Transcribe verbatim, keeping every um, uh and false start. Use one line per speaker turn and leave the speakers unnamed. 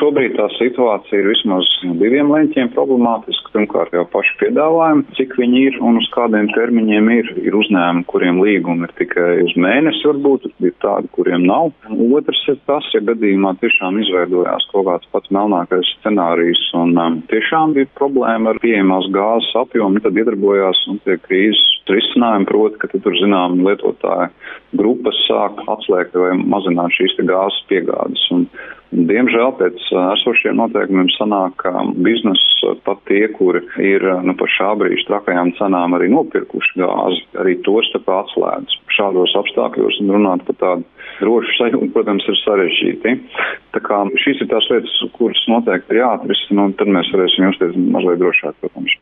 šobrīd tā situācija ir vismaz diviem leņķiem problemātiska. Pirmkārt jau paši piedāvājumi, cik viņi ir un uz kādiem termiņiem ir. Ir uzņēmumi, kuriem līgumi ir tikai uz mēnesi varbūt, ir tādi, kuriem nav. Otrs ir tas, ja gadījumā tiešām izveidojās kaut kāds pats melnākais scenārijs un um, tiešām bija problēma ar pieejamās gāzes apjomu, tad iedarbojās un tie krīzes risinājumi, proti, ka tur, zinām, lietotāji grupas sāk atslēgt vai mazināt šīs te gāzes piegādes. Un, un, diemžēl pēc esošiem noteikumiem sanāk, ka biznesa pat tie, kuri ir nu, par šā brīža trakajām cenām arī nopirkuši gāzi, arī tos tā atslēdz. Šādos apstākļos un runāt par tādu drošu sajūtu, protams, ir sarežģīti. Tā kā šīs ir tās lietas, kuras noteikti ir jāatrisina, un tad mēs varēsim justies mazliet drošāk, protams.